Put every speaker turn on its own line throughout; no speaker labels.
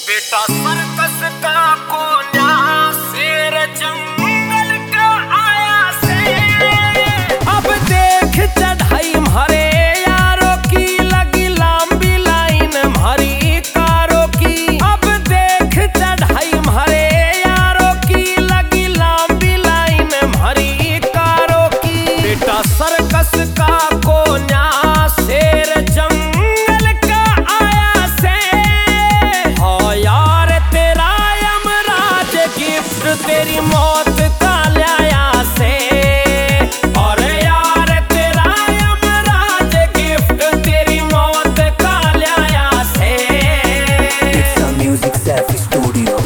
बेटा सर्कस का कोन्या शेर जंगल का आया से।
अब देख चढ़ाई मारे यारों की लगी लंबी लाइन हमारी कारों की। अब देख चढ़ाई मारे यारों की लगी लंबी लाइन हमारी कारों की। बेटा सर्कस का कोन्या शेर जंगल का आया से। हाँ यार तेरा यमराज गिफ्ट तेरी मौत का लाया से। और यार तेरा यमराज गिफ्ट तेरी मौत का लाया से।
It's a Music Safi Studio.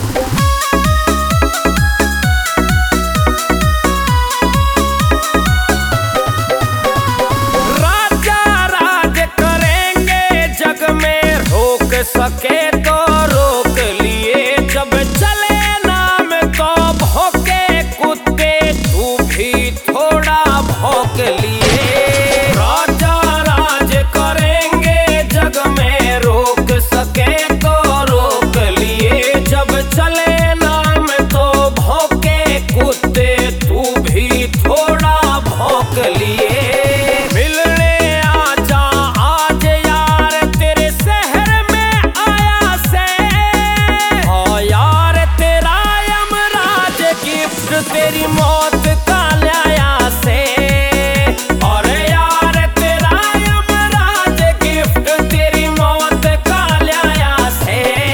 राजा राज करेंगे जग में रोक सके तो रोक लिए। जब चले नाम तो भौंके कुत्ते तू भी थोड़ा भौंक लिए। राजा राज करेंगे जग में रोक सके तो रोक लिए। जब चले नाम तो भौंके कुत्ते तू भी थोड़ा भौंक लिए। मिलने आजा आज यार तेरे शहर में आया से। हाँ यार तेरा यमराज गिफ्ट तेरी मौत का लाया से। और यार तेरा यमराज गिफ्ट तेरी मौत का लाया से।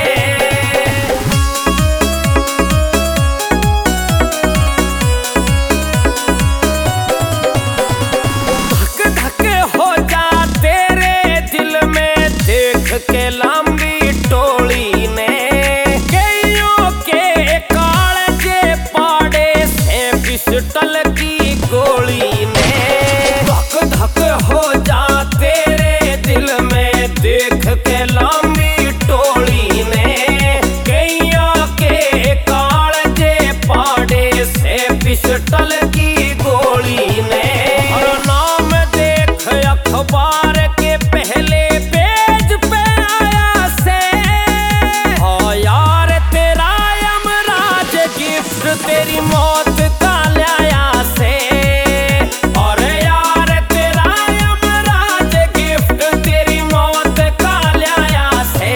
धक धक हो जा तेरे दिल में देख के लंबी टोली ने। कईयों के कालजे पाड़े से पिस्टल की गोली ने। धक धक हो जा तेरे दिल में देख के लंबी टोली ने। कईयों के कालजे पाड़े से पिस्टल की गोली ने। और नाम देख अखबार के पहले पेज पे आया से। हाँ यार तेरा यमराज गिफ्ट तेरी मौत का लाया से। और यार तेरा यमराज गिफ्ट तेरी मौत का लाया से।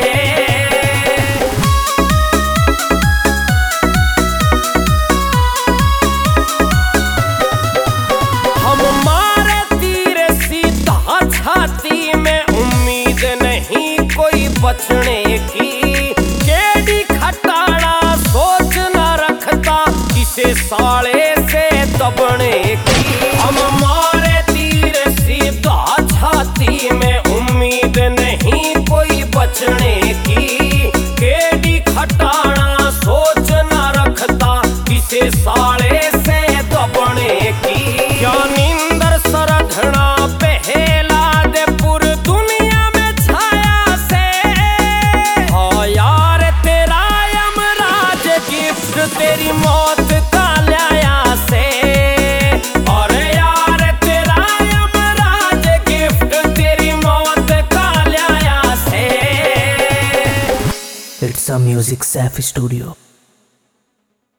हम मारे तीर सीधा छाती में उम्मीद नहीं कोई बचने की। केडी खटाड़ा सोच न रखता किसे साले से दबने की। हम मारे तीर सीधा छाती में उम्मीद नहीं कोई बचने की। केडी खटाड़ा सोच न रखता किसे साले से दबने की। क्या नींदर सरधना पहला दे पुर दुनिया में छाया से। हाँ यार तेरा यमराज गिफ्ट तेरी मौत का लाया से। और यार तेरा यमराज गिफ्ट तेरी मौत का लाया से।
It's a Music Safi Studio.